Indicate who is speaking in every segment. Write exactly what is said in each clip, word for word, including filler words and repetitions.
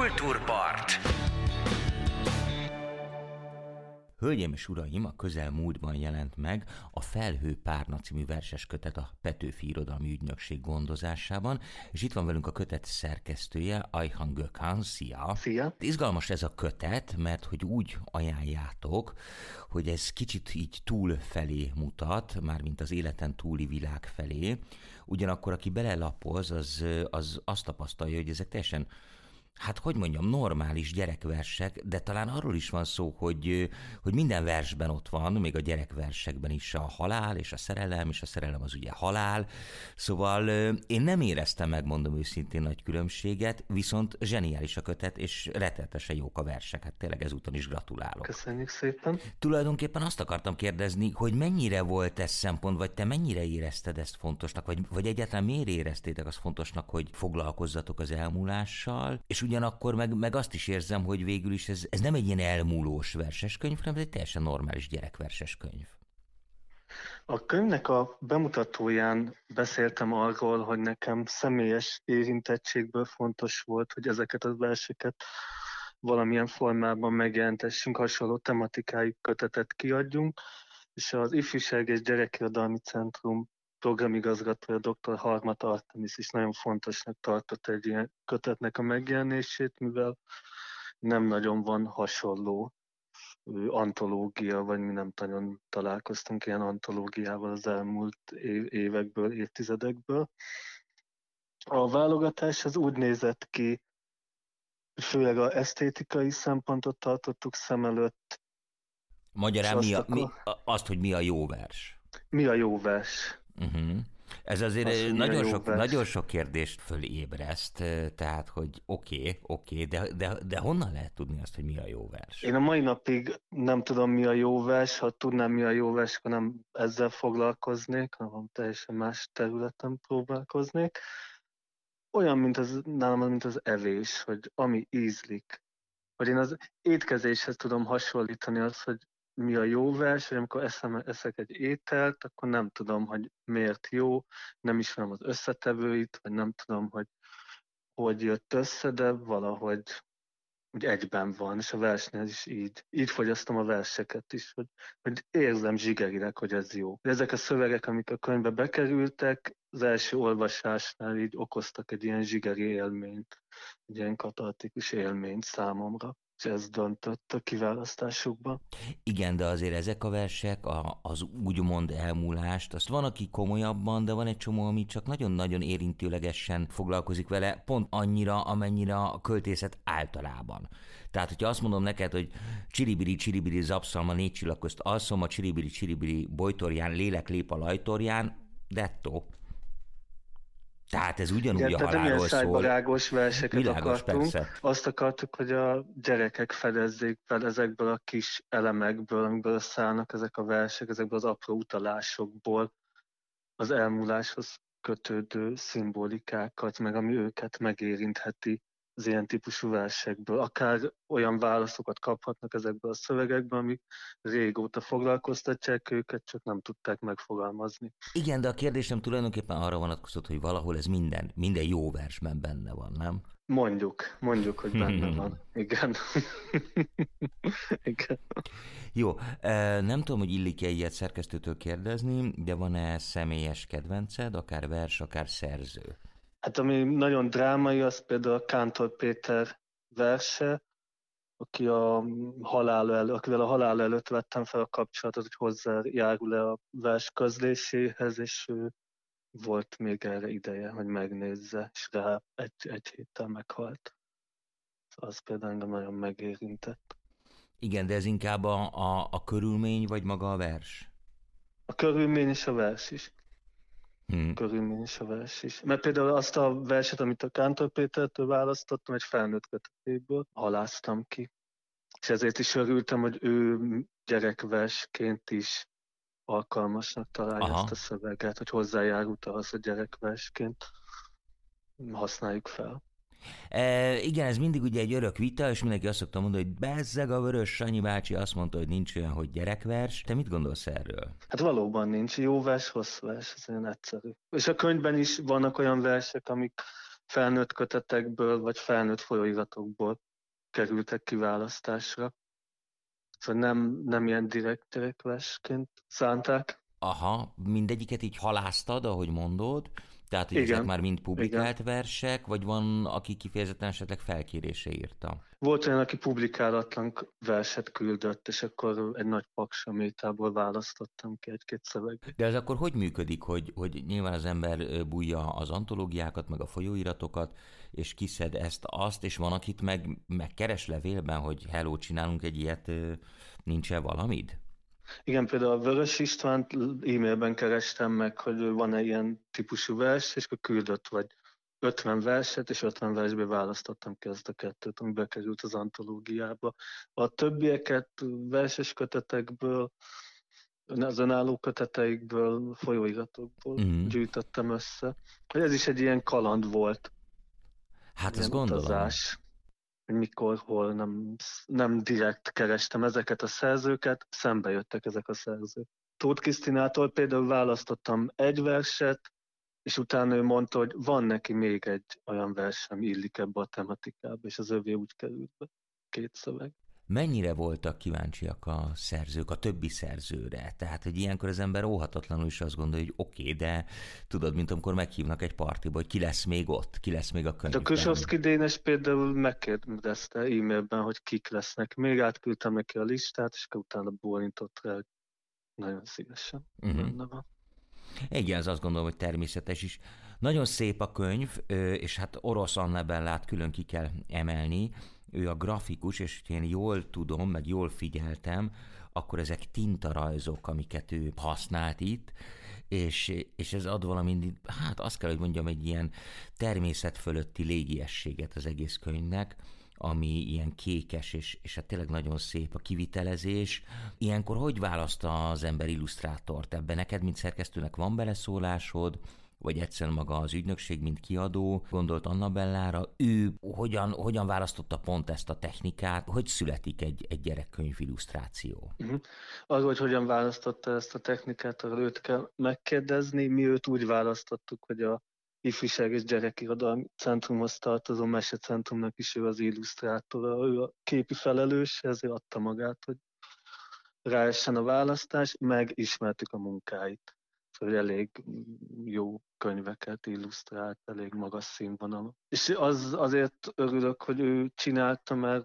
Speaker 1: Kultúrpart.
Speaker 2: Hölgyeim és uraim, a közelmúltban jelent meg a Felhő Párna című verseskötet a Petőfi Irodalmi Ügynökség gondozásában, és itt van velünk a kötet szerkesztője, Ayhan Gökhan. Szia!
Speaker 3: Szia!
Speaker 2: Izgalmas ez a kötet, mert hogy úgy ajánljátok, hogy ez kicsit így túl felé mutat, mármint az életen túli világ felé, ugyanakkor aki belelapoz, az, az azt tapasztalja, hogy ezek teljesen, hát hogy mondjam, normális gyerekversek, de talán arról is van szó, hogy, hogy minden versben ott van, még a gyerekversekben is a halál és a szerelem, és a szerelem az ugye halál. Szóval én nem éreztem, megmondom őszintén, nagy különbséget, viszont zseniális a kötet, és rettenetesen jók a versek. Hát tényleg ezúton is gratulálok.
Speaker 3: Köszönjük szépen.
Speaker 2: Tulajdonképpen azt akartam kérdezni, hogy mennyire volt ez szempont, vagy te mennyire érezted ezt fontosnak, vagy, vagy egyáltalán miért éreztétek azt fontosnak, hogy foglalkozzatok az elmúlással, és ugyanakkor meg, meg azt is érzem, hogy végül is ez, ez nem egy ilyen elmúlós verseskönyv, hanem egy teljesen normális gyerekverseskönyv.
Speaker 3: A könyvnek a bemutatóján beszéltem arról, hogy nekem személyes érintettségből fontos volt, hogy ezeket a verseket valamilyen formában megjelentessünk, hasonló tematikájú kötetet kiadjunk, és az Ifjúság és Gyerekirodalmi Centrum programigazgatója dr. Harmat Artemis is nagyon fontosnak tartott egy ilyen kötetnek a megjelenését, mivel nem nagyon van hasonló antológia, vagy mi nem nagyon találkoztunk ilyen antológiával az elmúlt évekből, évtizedekből. A válogatás az úgy nézett ki, főleg az esztétikai szempontot tartottuk szem előtt.
Speaker 2: Magyarán mi a,
Speaker 3: azt,
Speaker 2: mi, azt, hogy mi a jó vers.
Speaker 3: Mi a jó vers?
Speaker 2: Uh-huh. Ez azért az, nagyon, sok, nagyon sok kérdést fölébreszt, tehát, hogy oké, okay, oké, okay, de, de, de honnan lehet tudni azt, hogy mi a jó vers?
Speaker 3: Én a mai napig nem tudom, mi a jó vers, ha tudnám, mi a jó vers, akkor nem ezzel foglalkoznék, hanem teljesen más területen próbálkoznék. Olyan, mint az, nálam, mint az evés, hogy ami ízlik. Hogy én az étkezéshez tudom hasonlítani azt, hogy mi a jó vers, hogy amikor eszem, eszek egy ételt, akkor nem tudom, hogy miért jó, nem ismerem az összetevőit, vagy nem tudom, hogy hogy jött össze, de valahogy úgy egyben van, és a versnél is így. Így fogyasztom a verseket is, hogy, hogy érzem zsigerileg, hogy ez jó. Ezek a szövegek, amik a könyvbe bekerültek, az első olvasásnál így okoztak egy ilyen zsigeri élményt, egy ilyen katartikus élményt számomra. És ez döntött a kiválasztásukban.
Speaker 2: Igen, de azért ezek a versek, a, az úgymond elmúlást, azt van, aki komolyabban, de van egy csomó, ami csak nagyon-nagyon érintőlegesen foglalkozik vele, pont annyira, amennyire a költészet általában. Tehát, hogyha azt mondom neked, hogy csiribiri, csiribiri zapszalma, négy csillag közt alszom, a csiribiri, csiribiri bojtorján, lélek lép a lajtorján, dettó. Tehát ez ugyanúgy igen, a halálról szól.
Speaker 3: Szájbarágos verseket
Speaker 2: Világos,
Speaker 3: akartunk.
Speaker 2: Persze.
Speaker 3: Azt akartuk, hogy a gyerekek fedezzék fel ezekből a kis elemekből, amikből szállnak ezek a versek, ezekből az apró utalásokból az elmúláshoz kötődő szimbolikákat, meg ami őket megérintheti az ilyen típusú versekből. Akár olyan válaszokat kaphatnak ezekből a szövegekből, amik régóta foglalkoztatják őket, csak nem tudták megfogalmazni.
Speaker 2: Igen, de a kérdésem tulajdonképpen arra vonatkozott, hogy valahol ez minden, minden jó versben benne van, nem?
Speaker 3: Mondjuk, mondjuk, hogy benne van. Igen. Igen.
Speaker 2: Jó, nem tudom, hogy illik-e ilyet szerkesztőtől kérdezni, de van-e személyes kedvenced, akár vers, akár szerző?
Speaker 3: Hát ami nagyon drámai, az például a Kántor Péter verse, aki a halál elő, akivel a halál előtt vettem fel a kapcsolatot, hogy hozzájárul-e a vers közléséhez, és ő volt még erre ideje, hogy megnézze, és rá egy, egy héttel meghalt. Az például engem nagyon megérintett.
Speaker 2: Igen, de ez inkább a, a, a körülmény, vagy maga a vers?
Speaker 3: A körülmény és a vers is.
Speaker 2: Hmm.
Speaker 3: Körülmény és a vers is. Mert például azt a verset, amit a Kántor Pétertől választottam, egy felnőtt kötetéből haláztam ki. És ezért is örültem, hogy ő gyerekversként is alkalmasnak találja
Speaker 2: Aha.
Speaker 3: ezt a szöveget, hogy hozzájárult ahhoz, hogy gyerekversként használjuk fel.
Speaker 2: E, igen, ez mindig ugye egy örök vita, és mindenki azt szokta mondani, hogy bezzeg a Vörös Sanyi bácsi azt mondta, hogy nincs olyan, hogy gyerekvers. Te mit gondolsz erről?
Speaker 3: Hát valóban nincs. Jó vers, hosszú vers, ez olyan egyszerű. És a könyvben is vannak olyan versek, amik felnőtt kötetekből, vagy felnőtt folyóiratokból kerültek kiválasztásra. Szóval nem, nem ilyen direkt gyerekversként szánták.
Speaker 2: Aha, mindegyiket így halásztad, ahogy mondod, tehát hogy
Speaker 3: Igen,
Speaker 2: ezek már mind publikált
Speaker 3: igen.
Speaker 2: versek, vagy van, aki kifejezetten esetleg felkérésre írta?
Speaker 3: Volt olyan, aki publikálatlan verset küldött, és akkor egy nagy paksamétából választottam ki egy-két szöveget.
Speaker 2: De ez akkor hogy működik, hogy, hogy nyilván az ember bújja az antológiákat, meg a folyóiratokat, és kiszed ezt, azt, és van, akit meg, meg keres levélben, hogy hello, csinálunk egy ilyet, nincs-e valamid?
Speaker 3: Igen, például a Vörös Istvánt e-mailben kerestem meg, hogy van-e ilyen típusú vers, és akkor küldött vagy ötven verset, és ötven versből választottam ki ezt a kettőt, ami bekerült az antológiába. A többieket verses kötetekből, az önálló köteteikből, folyóiratokból
Speaker 2: Uh-huh.
Speaker 3: gyűjtöttem össze. Ez is egy ilyen kaland volt,
Speaker 2: Hát
Speaker 3: ilyen
Speaker 2: azt gondolom.
Speaker 3: utazás, hogy mikor, hol nem, nem direkt kerestem ezeket a szerzőket, szembe jöttek ezek a szerzők. Tóth Krisztinától például választottam egy verset, és utána ő mondta, hogy van neki még egy olyan vers, ami illik ebbe a tematikába, és az övé úgy került be, két szöveg.
Speaker 2: Mennyire voltak kíváncsiak a szerzők, a többi szerzőre? Tehát, hogy ilyenkor az ember óhatatlanul is azt gondolja, hogy oké, okay, de tudod, mint amikor meghívnak egy partiba, hogy ki lesz még ott, ki lesz még a könyvben.
Speaker 3: De a Krusovszky Dénes például megkérdezte e-mailben, hogy kik lesznek. Még átküldtem neki a listát, és utána bólintott rá, hogy nagyon szívesen
Speaker 2: Uh-huh.
Speaker 3: benne van.
Speaker 2: Igen, az azt gondolom, hogy természetes is. Nagyon szép a könyv, és hát Orosz Anna Bellát külön ki kell emelni. Ő a grafikus, és én jól tudom, meg jól figyeltem, akkor ezek tintarajzok, amiket ő használt itt, és, és ez ad valami, hát azt kell, hogy mondjam, egy ilyen természet fölötti légiességet az egész könyvnek, ami ilyen kékes, és, és hát tényleg nagyon szép a kivitelezés. Ilyenkor hogy választ az ember illusztrátort? Ebben neked, mint szerkesztőnek van beleszólásod, vagy egyszerűen maga az ügynökség, mint kiadó, gondolt Anna Bellára, ő hogyan, hogyan választotta pont ezt a technikát, hogy születik egy, egy gyerekkönyv illusztráció?
Speaker 3: Uh-huh. Az, hogy hogyan választotta ezt a technikát, arról őt kell megkérdezni. Mi őt úgy választottuk, hogy a Ifjúság és Gyerekirodalmi Centrumhoz tartozó Mesecentrumnak is ő az illusztrátora, ő a képi felelős, ezért adta magát, hogy ráessen a választás, meg ismertük a munkáit. Szóval elég jó könyveket illusztrált, elég magas színvonalon. És az, azért örülök, hogy ő csinálta, mert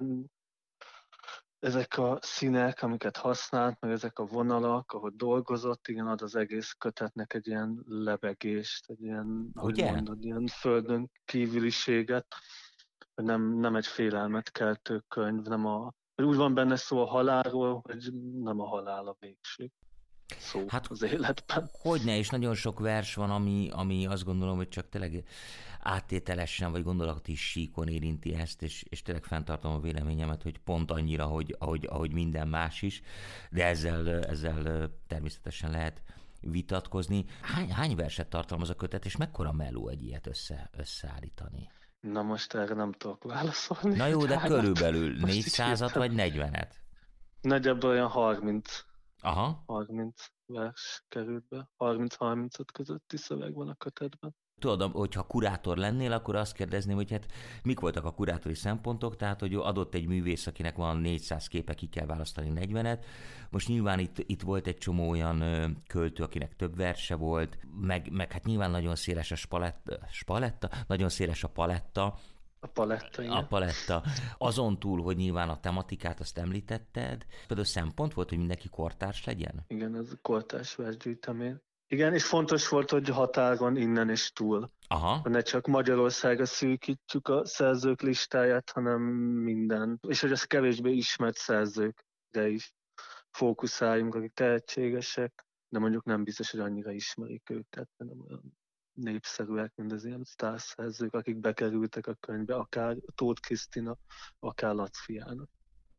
Speaker 3: ezek a színek, amiket használt, meg ezek a vonalak, ahogy dolgozott, igen, ad az egész kötetnek egy ilyen lebegést, egy ilyen, ahogy mondod, ilyen földön kívüliséget, hogy nem, nem egy félelmet keltő könyv, nem a, úgy van benne szó a halálról, hogy nem a halál a végső szó hát, az életben.
Speaker 2: Hogyne, és nagyon sok vers van, ami, ami azt gondolom, hogy csak tényleg áttételesen, vagy gondolati síkon érinti ezt, és, és tényleg fenntartom a véleményemet, hogy pont annyira, hogy, ahogy, ahogy minden más is, de ezzel, ezzel természetesen lehet vitatkozni. Hány, hány verset tartalmaz a kötet, és mekkora meló egy ilyet össze, összeállítani?
Speaker 3: Na most erre nem tudok válaszolni.
Speaker 2: Na jó, de hányat? Körülbelül négyszázat vagy negyvenet?
Speaker 3: Nagyjából olyan harminc.
Speaker 2: Aha.
Speaker 3: harminc vers került be. harminc-harmincöt közötti szöveg van a kötetben.
Speaker 2: Tudod, hogyha kurátor lennél, akkor azt kérdezném, hogy hát mik voltak a kurátori szempontok, tehát hogy adott egy művész, akinek van négyszáz képe, ki kell választani negyvenet. Most nyilván itt, itt volt egy csomó olyan költő, akinek több verse volt, meg, meg hát nyilván nagyon széles a spaletta, spaletta, nagyon széles a paletta,
Speaker 3: A paletta, igen.
Speaker 2: A paletta. Azon túl, hogy nyilván a tematikát azt említetted, például szempont volt, hogy mindenki kortárs legyen?
Speaker 3: Igen, ez a kortárs versgyűjtemény. Igen, és fontos volt, hogy határon innen és túl.
Speaker 2: Aha.
Speaker 3: Ne csak Magyarországra szűkítsük a szerzők listáját, hanem minden. És hogy az kevésbé ismert szerzőkre is fókuszáljunk, akik tehetségesek, de mondjuk nem biztos, hogy annyira ismerik őket, hanem olyan népszerűek, mint az ilyen sztárszerzők, akik bekerültek a könyvbe, akár Tóth Krisztina, akár Laczfi János.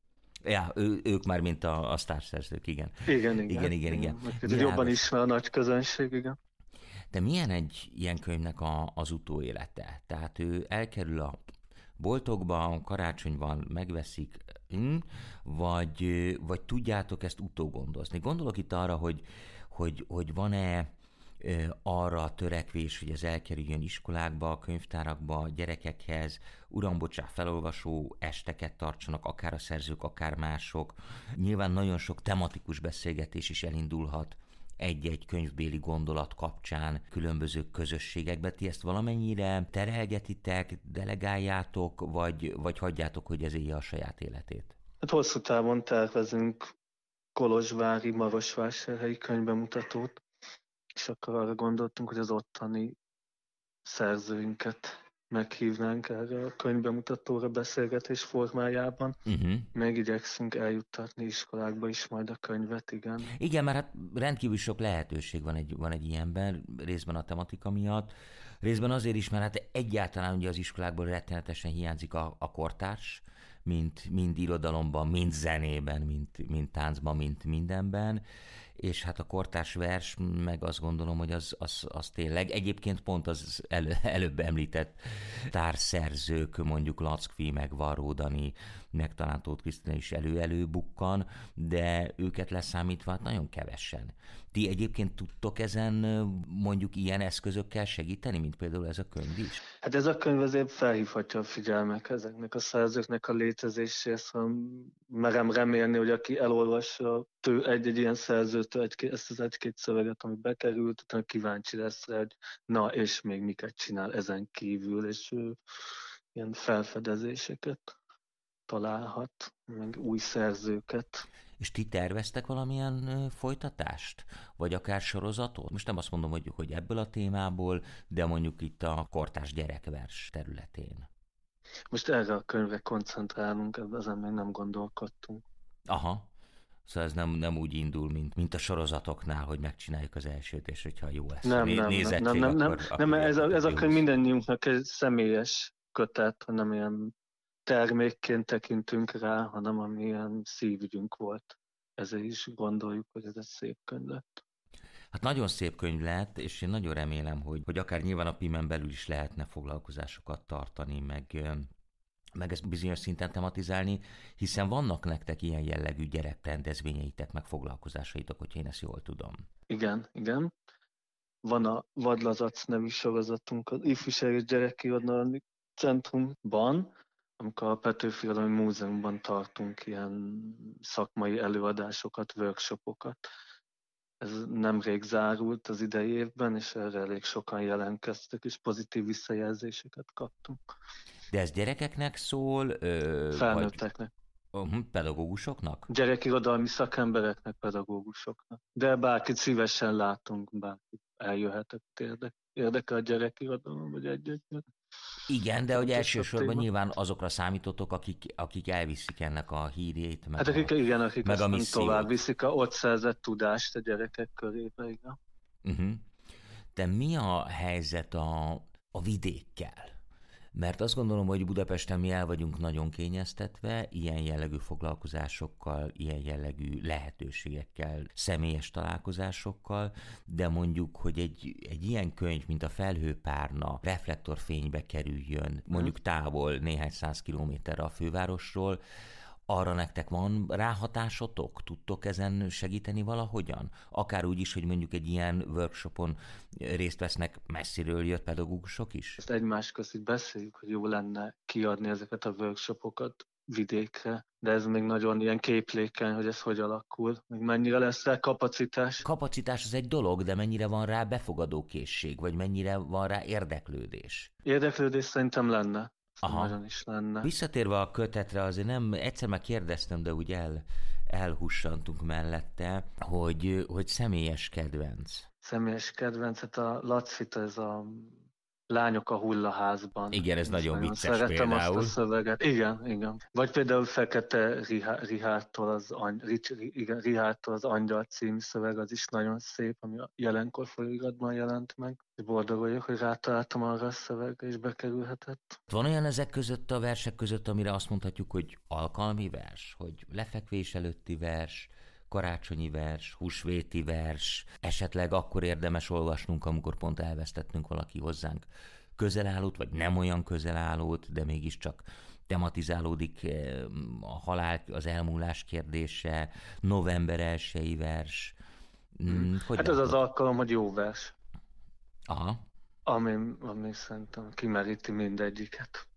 Speaker 2: Ja, ő, ők már mint a, a sztárszerzők, igen.
Speaker 3: Igen, igen.
Speaker 2: Igen, igen, igen.
Speaker 3: igen. Jobban ismer a nagy közönség, igen.
Speaker 2: De milyen egy ilyen könyvnek a, az utóélete? Tehát ő elkerül a boltokba, karácsonyban megveszik, vagy, vagy tudjátok ezt utógondozni? Gondolok itt arra, hogy, hogy, hogy van-e arra a törekvés, hogy ez elkerüljön iskolákba, könyvtárakba, gyerekekhez, uram, bocsánat, felolvasó esteket tartsanak, akár a szerzők, akár mások. Nyilván nagyon sok tematikus beszélgetés is elindulhat egy-egy könyvbéli gondolat kapcsán különböző közösségekbe. Ti ezt valamennyire terelgetitek, delegáljátok, vagy, vagy hagyjátok, hogy ez élje a saját életét?
Speaker 3: Hát hosszú távon tervezünk kolozsvári, marosvásárhelyi könyvbemutatót, és akkor arra gondoltunk, hogy az ottani szerzőinket meghívnánk erre a könyvbemutatóra beszélgetés formájában. Uh-huh. Megigyekszünk eljuttatni iskolákba is majd a könyvet, igen.
Speaker 2: Igen, mert hát rendkívül sok lehetőség van egy, van egy ilyenben, részben a tematika miatt, részben azért is, mert hát egyáltalán ugye az iskolákból rettenetesen hiányzik a, a kortárs, mint mind irodalomban, mind zenében, mint, mind táncban, mint mindenben, és hát a kortárs vers, meg azt gondolom, hogy az, az, az tényleg, egyébként pont az elő, előbb említett társszerzők, mondjuk Lackfi, meg Varró Dani, meg talán Tóth Krisztina is elő-elő bukkan, de őket leszámítva hát nagyon kevesen. Ti egyébként tudtok ezen mondjuk ilyen eszközökkel segíteni, mint például ez a könyv is?
Speaker 3: Hát ez a könyv azért felhívhatja a figyelmek ezeknek a szerzőknek a létezéséhez, szóval merem remélni, hogy aki elolvassa tő egy-egy ilyen szerzőtől egy, ezt az egy-két szöveget, ami bekerült, utána kíváncsi lesz rá, hogy na és még miket csinál ezen kívül, és ő ilyen felfedezéseket találhat, meg új szerzőket.
Speaker 2: És ti terveztek valamilyen folytatást? Vagy akár sorozatot? Most nem azt mondom, hogy, hogy ebből a témából, de mondjuk itt a kortárs gyerekvers területén.
Speaker 3: Most erre a könyvre koncentrálunk, ezen még nem gondolkodtunk.
Speaker 2: Aha. Szóval ez nem, nem úgy indul, mint, mint a sorozatoknál, hogy megcsináljuk az elsőt, és hogyha jó lesz
Speaker 3: nem,
Speaker 2: a
Speaker 3: nem,
Speaker 2: nézettség,
Speaker 3: nem, nem, nem,
Speaker 2: akkor...
Speaker 3: nem,
Speaker 2: akkor
Speaker 3: ez a, ez a könyv
Speaker 2: jó.
Speaker 3: mindannyiunknak egy személyes kötet, hanem ilyen termékként tekintünk rá, hanem amilyen szívügyünk volt. Ezért is gondoljuk, hogy ez egy szép könyv lett.
Speaker 2: Hát nagyon szép könyv lett, és én nagyon remélem, hogy, hogy akár nyilván a Pimen belül is lehetne foglalkozásokat tartani, meg, meg ezt bizonyos szinten tematizálni, hiszen vannak nektek ilyen jellegű gyerekrendezvényeitek, meg foglalkozásaitok, hogyha én ezt jól tudom.
Speaker 3: Igen, igen. Van a Vadlazac nevű sorozatunk az Ifjúság és Gyerekirodalmi Centrumban, amikor a Petőfi Irodalmi Múzeumban tartunk ilyen szakmai előadásokat, workshopokat. Ez nemrég zárult az idei évben, és erre elég sokan jelentkeztek, és pozitív visszajelzéseket kaptunk.
Speaker 2: De ez gyerekeknek szól? Ö,
Speaker 3: Felnőtteknek.
Speaker 2: Vagy, uh, pedagógusoknak?
Speaker 3: Gyerekirodalmi szakembereknek, pedagógusoknak. De bárkit szívesen látunk, bárki eljöhetett érdekel, érdekel a gyerekirodalom, vagy egy-egy.
Speaker 2: Igen, de hogy elsősorban nyilván azokra számítotok, akik, akik elviszik ennek a hírét, meg
Speaker 3: hát akik,
Speaker 2: a,
Speaker 3: igen, akik
Speaker 2: meg a
Speaker 3: tovább viszik a ott szerzett tudást a gyerekek körébe, igen.
Speaker 2: Uh-huh. De mi a helyzet a, a vidékkel? Mert azt gondolom, hogy Budapesten mi el vagyunk nagyon kényeztetve, ilyen jellegű foglalkozásokkal, ilyen jellegű lehetőségekkel, személyes találkozásokkal, de mondjuk, hogy egy, egy ilyen könyv, mint a Felhőpárna reflektorfénybe kerüljön, mondjuk távol néhány száz kilométerre a fővárosról, arra nektek van ráhatásotok? Tudtok ezen segíteni valahogyan? Akár úgy is, hogy mondjuk egy ilyen workshopon részt vesznek messziről jött pedagógusok is?
Speaker 3: Ezt egymás között beszéljük, hogy jó lenne kiadni ezeket a workshopokat vidékre, de ez még nagyon ilyen képlékeny, hogy ez hogy alakul, még mennyire lesz rá kapacitás.
Speaker 2: Kapacitás az egy dolog, de mennyire van rá befogadókészség, vagy mennyire van rá érdeklődés?
Speaker 3: Érdeklődés szerintem lenne.
Speaker 2: Aha.
Speaker 3: Nagyon is lenne.
Speaker 2: Visszatérve a kötetre, azért nem, egyszer már kérdeztem, de úgy el, elhussantunk mellette, hogy, hogy személyes kedvenc.
Speaker 3: Személyes kedvenc, hát a Lacfita, ez a Lányok a hullaházban.
Speaker 2: Igen, ez nagyon, nagyon vicces
Speaker 3: szeretem
Speaker 2: például.
Speaker 3: Azt a szöveget. Igen, igen. Vagy például Fekete Richártól az, Rich, igen, Richártól az Angyal című szöveg, az is nagyon szép, ami a jelenkor folyóiratban jelent meg. Boldog vagyok, hogy rátaláltam arra a szövegre, és bekerülhetett.
Speaker 2: Van olyan ezek között a versek között, amire azt mondhatjuk, hogy alkalmi vers, hogy lefekvés előtti vers, karácsonyi vers, húsvéti vers, esetleg akkor érdemes olvasnunk, amikor pont elvesztettünk valaki hozzánk közelállót, vagy nem olyan közelállót, de mégiscsak tematizálódik a halál, az elmúlás kérdése, november elsejei vers.
Speaker 3: Hmm. Hát ez az alkalom, hogy jó vers.
Speaker 2: Aha.
Speaker 3: Ami, ami szerintem kimeríti mindegyiket.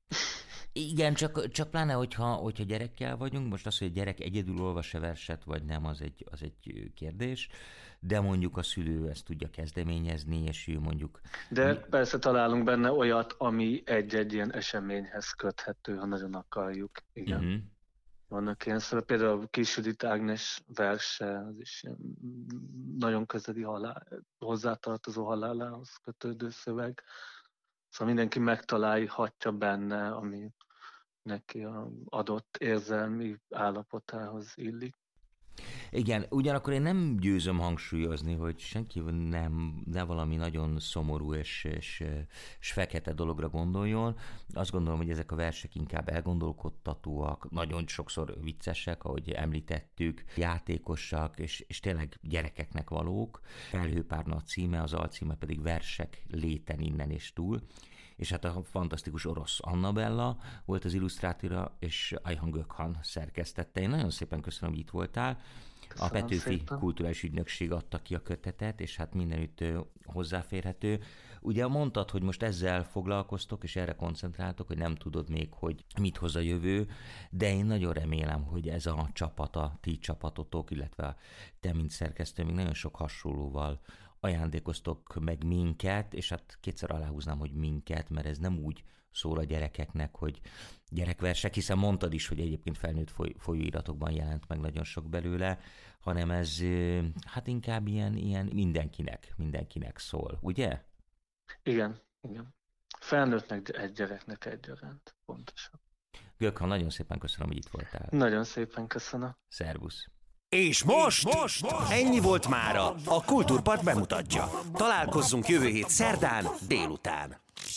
Speaker 2: Igen, csak, csak pláne, hogyha, hogyha gyerekkel vagyunk, most az, hogy a gyerek egyedül olvas-e verset, vagy nem, az egy, az egy kérdés, de mondjuk a szülő ezt tudja kezdeményezni, és ő mondjuk...
Speaker 3: De persze találunk benne olyat, ami egy-egy ilyen eseményhez köthető, ha nagyon akarjuk. Igen. Uh-huh. Vannak ilyen szóval például Kis Judit Ágnes verse, az is ilyen nagyon közeli halál, hozzátartozó halálához kötődő szöveg. Szóval mindenki megtalálhatja benne, ami neki az adott érzelmi állapotához illik.
Speaker 2: Igen, ugyanakkor én nem győzöm hangsúlyozni, hogy senki nem, ne valami nagyon szomorú és, és, és fekete dologra gondoljon. Azt gondolom, hogy ezek a versek inkább elgondolkodtatóak, nagyon sokszor viccesek, ahogy említettük, játékosak, és, és tényleg gyerekeknek valók. Felhőpárna a címe, az alcíme pedig Versek léten innen és túl. És hát a fantasztikus orosz Annabella volt az illusztrátora, és Ayhan Gökhan szerkesztette. Én nagyon szépen köszönöm, hogy itt voltál. Köszönöm a Petőfi szépen. Kulturális Ügynökség adta ki a kötetet, és hát mindenütt hozzáférhető. Ugye mondtad, hogy most ezzel foglalkoztok, és erre koncentráltok, hogy nem tudod még, hogy mit hoz a jövő, de én nagyon remélem, hogy ez a csapat, a ti csapatotok, illetve te, mint szerkesztő, még nagyon sok hasonlóval ajándékoztok meg minket, és hát kétszer aláhúznám, hogy minket, mert ez nem úgy szól a gyerekeknek, hogy gyerekversek, hiszen mondtad is, hogy egyébként felnőtt foly- folyóiratokban jelent meg nagyon sok belőle, hanem ez hát inkább ilyen, ilyen mindenkinek, mindenkinek szól, ugye?
Speaker 3: Igen, igen. Felnőttnek egy gyereknek egyaránt, pontosan.
Speaker 2: Gökhan, nagyon szépen köszönöm, hogy itt voltál.
Speaker 3: Nagyon szépen köszönöm.
Speaker 2: Szervusz.
Speaker 1: És most, most, most ennyi volt mára, a Kultúrpart bemutatja. Találkozzunk jövő hét szerdán délután.